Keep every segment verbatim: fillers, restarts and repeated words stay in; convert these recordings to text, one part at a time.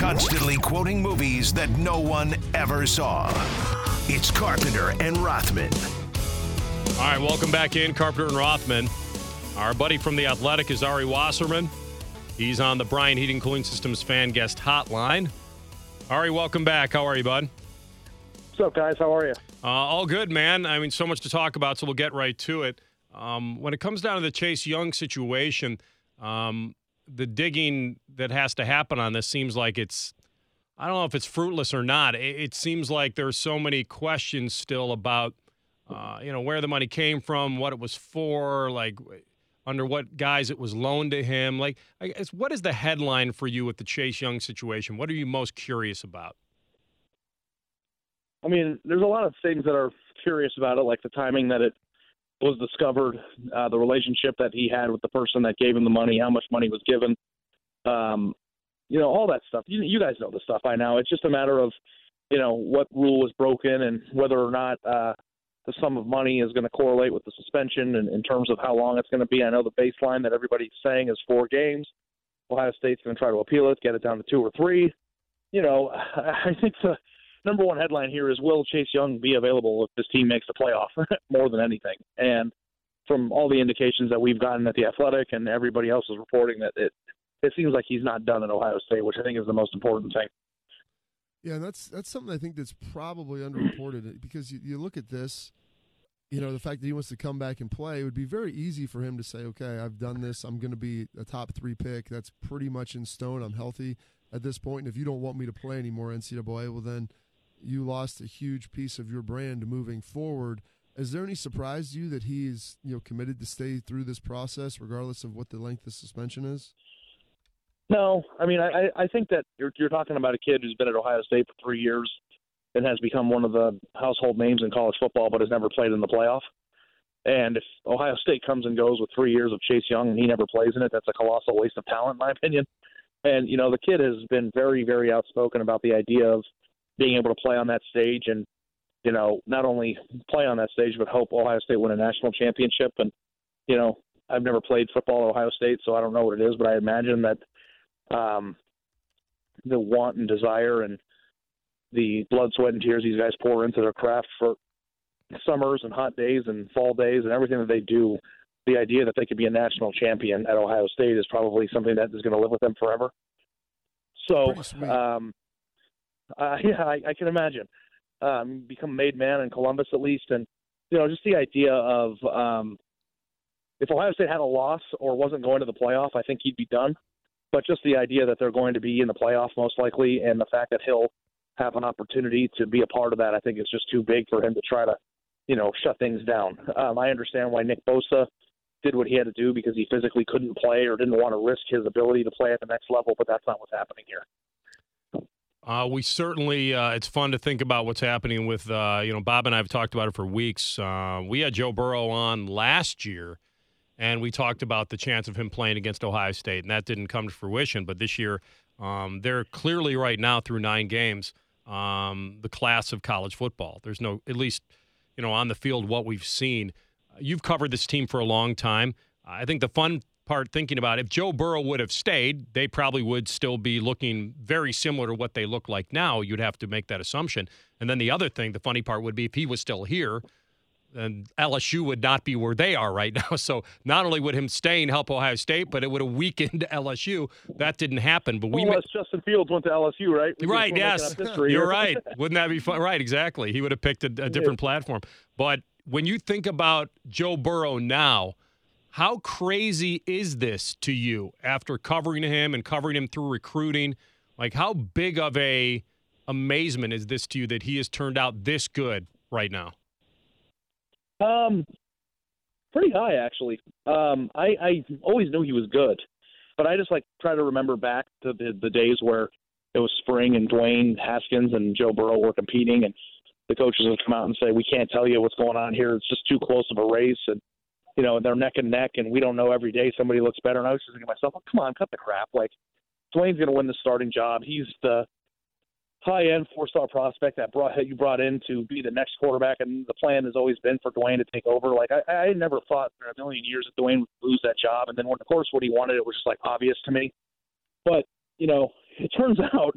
constantly quoting movies that no one ever saw. It's Carpenter and Rothman. All right, welcome back in, Carpenter and Rothman. Our buddy from The Athletic is Ari Wasserman. He's on the Bryant Heating Cooling Systems fan guest hotline. Ari, welcome back. How are you, bud? What's up, guys? How are you? Uh, all good, man. I mean, so much to talk about, so we'll get right to it. Um, when it comes down to the Chase Young situation, um, the digging that has to happen on this seems like it's, I don't know if it's fruitless or not. It, it seems like there's so many questions still about, uh, you know, where the money came from, what it was for, like under what guise it was loaned to him. Like, I guess, what is the headline for you with the Chase Young situation? What are you most curious about? I mean, there's a lot of things that are curious about it, like the timing that it was discovered, uh, the relationship that he had with the person that gave him the money, how much money was given, um, you know, all that stuff. You, you guys know the stuff by now. It's just a matter of, you know, what rule was broken and whether or not uh, the sum of money is going to correlate with the suspension and in terms of how long it's going to be. I know the baseline that everybody's saying is four games. Ohio State's going to try to appeal it, get it down to two or three. You know, I think the number one headline here is, will Chase Young be available if this team makes the playoff more than anything? And from all the indications that we've gotten at The Athletic and everybody else is reporting, that it, it seems like he's not done at Ohio State, which I think is the most important thing. Yeah, and that's that's something I think that's probably underreported, because you, you look at this, you know, the fact that he wants to come back and play, it would be very easy for him to say, okay, I've done this, I'm going to be a top three pick. That's pretty much in stone. I'm healthy at this point, and if you don't want me to play anymore N C double A, well then – you lost a huge piece of your brand moving forward. Is there any surprise to you that he is, you know, committed to stay through this process regardless of what the length of suspension is? No, I mean, I, I think that you're, you're talking about a kid who's been at Ohio State for three years and has become one of the household names in college football, but has never played in the playoff. And if Ohio State comes and goes with three years of Chase Young and he never plays in it, that's a colossal waste of talent, in my opinion. And, you know, the kid has been very, very outspoken about the idea of being able to play on that stage and, you know, not only play on that stage, but hope Ohio State win a national championship. And, you know, I've never played football at Ohio State, so I don't know what it is, but I imagine that um, the want and desire and the blood, sweat, and tears these guys pour into their craft for summers and hot days and fall days and everything that they do, the idea that they could be a national champion at Ohio State is probably something that is going to live with them forever. So, um, Uh, yeah, I, I can imagine. Um, become a made man in Columbus at least. And, you know, just the idea of um, if Ohio State had a loss or wasn't going to the playoff, I think he'd be done. But just the idea that they're going to be in the playoff most likely, and the fact that he'll have an opportunity to be a part of that, I think is just too big for him to try to, you know, shut things down. Um, I understand why Nick Bosa did what he had to do because he physically couldn't play or didn't want to risk his ability to play at the next level, but that's not what's happening here. Uh, we certainly, uh, it's fun to think about what's happening with, uh, you know, Bob and I have talked about it for weeks. Uh, we had Joe Burrow on last year, and we talked about the chance of him playing against Ohio State, and that didn't come to fruition. But this year, um, they're clearly right now through nine games, um, the class of college football. There's no, at least, you know, on the field, what we've seen. You've covered this team for a long time. I think the fun part thinking about if Joe Burrow would have stayed, they probably would still be looking very similar to what they look like now. You'd have to make that assumption. And then the other thing, the funny part would be if he was still here, then L S U would not be where they are right now. So not only would him staying help Ohio State, but it would have weakened L S U. That didn't happen. But we Unless ma- Justin Fields went to L S U, right? We right, yes. You're right. Wouldn't that be fun? Right, exactly. He would have picked a, a different platform. But when you think about Joe Burrow now, how crazy is this to you after covering him and covering him through recruiting? Like, how big of a amazement is this to you that he has turned out this good right now? Um, pretty high, actually. Um, I, I always knew he was good, but I just like try to remember back to the, the days where it was spring and Dwayne Haskins and Joe Burrow were competing, and the coaches would come out and say, "We can't tell you what's going on here. It's just too close of a race." And you know, they're neck and neck, and we don't know every day somebody looks better. And I was just thinking to myself, oh, come on, cut the crap. Like, Dwayne's going to win the starting job. He's the high-end four-star prospect that brought you brought in to be the next quarterback, and the plan has always been for Dwayne to take over. Like, I, I never thought for a million years that Dwayne would lose that job. And then, when, of course, what he wanted, it was just, like, obvious to me. But, you know, it turns out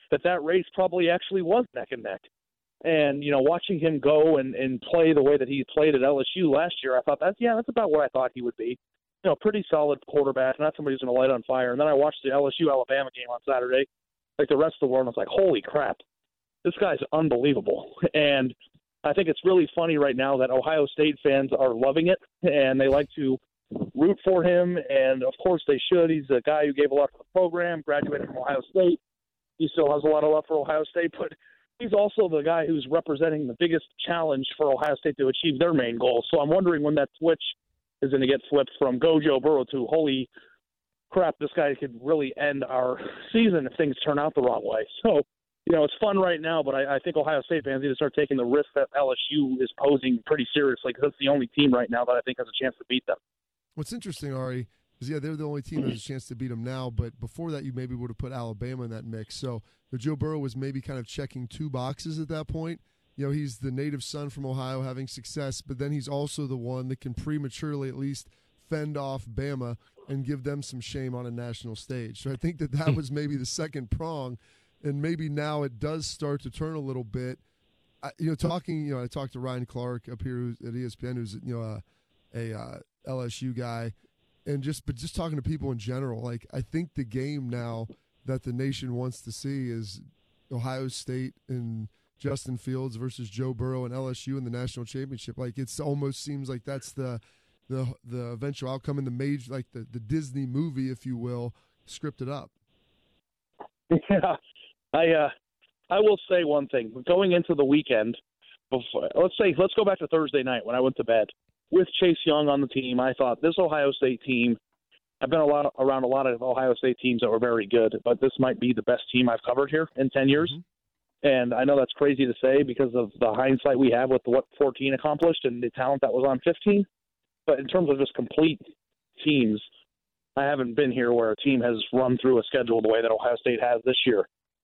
that that race probably actually was neck and neck. And, you know, watching him go and, and play the way that he played at L S U last year, I thought, that's, yeah, that's about what I thought he would be. You know, pretty solid quarterback, not somebody who's going to light on fire. And then I watched the L S U-Alabama game on Saturday, like the rest of the world, and I was like, holy crap, this guy's unbelievable. And I think it's really funny right now that Ohio State fans are loving it, and they like to root for him. And, of course, they should. He's a guy who gave a lot for the program, graduated from Ohio State. He still has a lot of love for Ohio State, but he's also the guy who's representing the biggest challenge for Ohio State to achieve their main goal. So I'm wondering when that switch is going to get flipped from go Joe Burrow to holy crap, this guy could really end our season if things turn out the wrong way. So, you know, it's fun right now, but I, I think Ohio State fans need to start taking the risk that L S U is posing pretty seriously, because that's the only team right now that I think has a chance to beat them. What's interesting, Ari, is, yeah, they're the only team that has a chance to beat them now, but before that you maybe would have put Alabama in that mix. So the Joe Burrow was maybe kind of checking two boxes at that point. You know, he's the native son from Ohio having success, but then he's also the one that can prematurely at least fend off Bama and give them some shame on a national stage. So I think that that was maybe the second prong, and maybe now it does start to turn a little bit. I, you know, talking, you know, I talked to Ryan Clark up here who's at E S P N, who's, you know, a, a uh, L S U guy, and just but just talking to people in general, like, I think the game now that the nation wants to see is Ohio State and Justin Fields versus Joe Burrow and L S U in the national championship. Like, it's almost seems like that's the the the eventual outcome in the major, like the, the Disney movie, if you will, scripted up. Yeah, I uh, I will say one thing. Going into the weekend, before, let's say let's go back to Thursday night when I went to bed with Chase Young on the team. I thought this Ohio State team. I've been a lot around a lot of Ohio State teams that were very good, but this might be the best team I've covered here in ten years. Mm-hmm. And I know that's crazy to say because of the hindsight we have with what fourteen accomplished and the talent that was on fifteen. But in terms of just complete teams, I haven't been here where a team has run through a schedule the way that Ohio State has this year.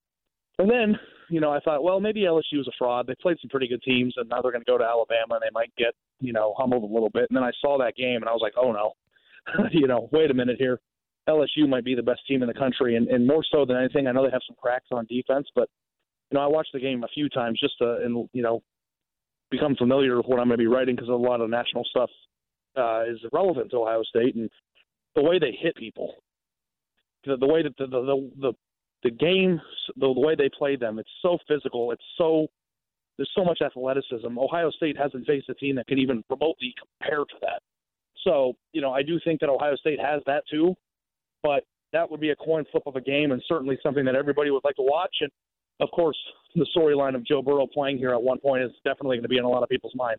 And then, you know, I thought, well, maybe L S U is a fraud. They played some pretty good teams, and now they're going to go to Alabama, and they might get, you know, humbled a little bit. And then I saw that game, and I was like, oh, no. you know, wait a minute here. L S U might be the best team in the country, and, and more so than anything, I know they have some cracks on defense, but, you know, I watched the game a few times just to, and, you know, become familiar with what I'm going to be writing because a lot of national stuff uh, is relevant to Ohio State, and the way they hit people, the, the way that the the the, the game, the, the way they play them, it's so physical. It's so there's so much athleticism. Ohio State hasn't faced a team that can even remotely compare to that. So, you know, I do think that Ohio State has that too, but that would be a coin flip of a game and certainly something that everybody would like to watch. And, of course, the storyline of Joe Burrow playing here at one point is definitely going to be in a lot of people's mind.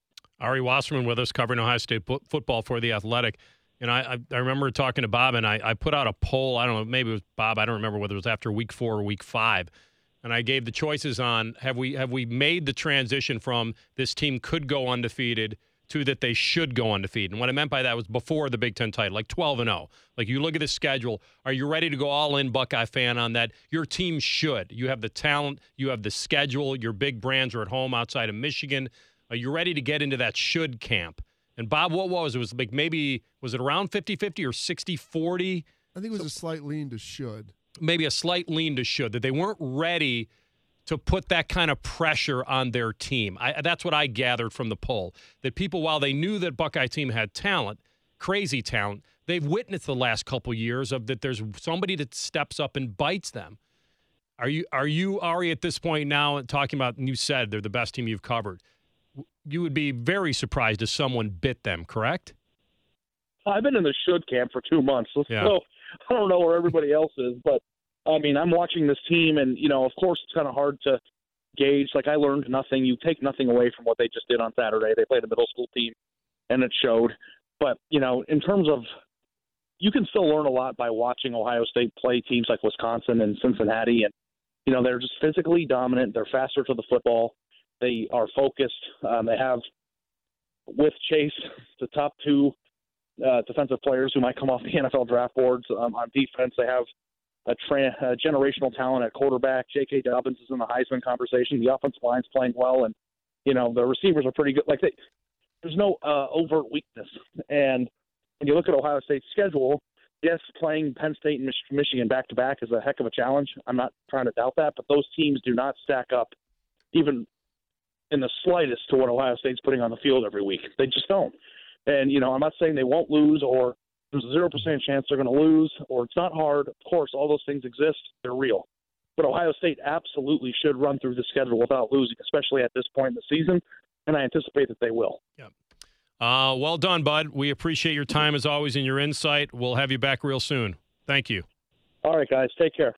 Ari Wasserman with us covering Ohio State bo- football for The Athletic. And I, I, I remember talking to Bob, and I, I put out a poll. I don't know, maybe it was Bob. I don't remember whether it was after week four or week five. And I gave the choices on have we have we made the transition from this team could go undefeated to that they should go undefeated. And what I meant by that was before the Big Ten title, like twelve and oh. Like, you look at the schedule, are you ready to go all in, Buckeye fan, on that? Your team should. You have the talent. You have the schedule. Your big brands are at home outside of Michigan. Are you ready to get into that should camp? And, Bob, what was it? It was like maybe, was it around fifty-fifty or sixty forty? I think it was so, a slight lean to should. Maybe a slight lean to should, that they weren't ready to put that kind of pressure on their team. I, that's what I gathered from the poll, that people, while they knew that Buckeye team had talent, crazy talent, they've witnessed the last couple years of that there's somebody that steps up and bites them. Are you, are you Ari, at this point now, talking about, and you said they're the best team you've covered, you would be very surprised if someone bit them, correct? I've been in the should camp for two months, so yeah. I don't know where everybody else is, but I mean, I'm watching this team, and, you know, of course it's kind of hard to gauge. Like, I learned nothing. You take nothing away from what they just did on Saturday. They played a middle school team, and it showed. But, you know, in terms of you can still learn a lot by watching Ohio State play teams like Wisconsin and Cincinnati. And, you know, they're just physically dominant. They're faster to the football. They are focused. Um, they have, with Chase, the top two uh, defensive players who might come off the N F L draft boards. Um, on defense, they have a, tra- a generational talent at quarterback. J K. Dobbins is in the Heisman conversation. The offensive line's playing well, and, you know, the receivers are pretty good. Like, they, there's no uh, overt weakness. And when you look at Ohio State's schedule, yes, playing Penn State and Mich- Michigan back-to-back is a heck of a challenge. I'm not trying to doubt that, but those teams do not stack up even in the slightest to what Ohio State's putting on the field every week. They just don't. And, you know, I'm not saying they won't lose or there's a zero percent chance they're going to lose or it's not hard. Of course, all those things exist. They're real. But Ohio State absolutely should run through the schedule without losing, especially at this point in the season, and I anticipate that they will. Yeah. Uh, well done, bud. We appreciate your time as always and your insight. We'll have you back real soon. Thank you. All right, guys. Take care.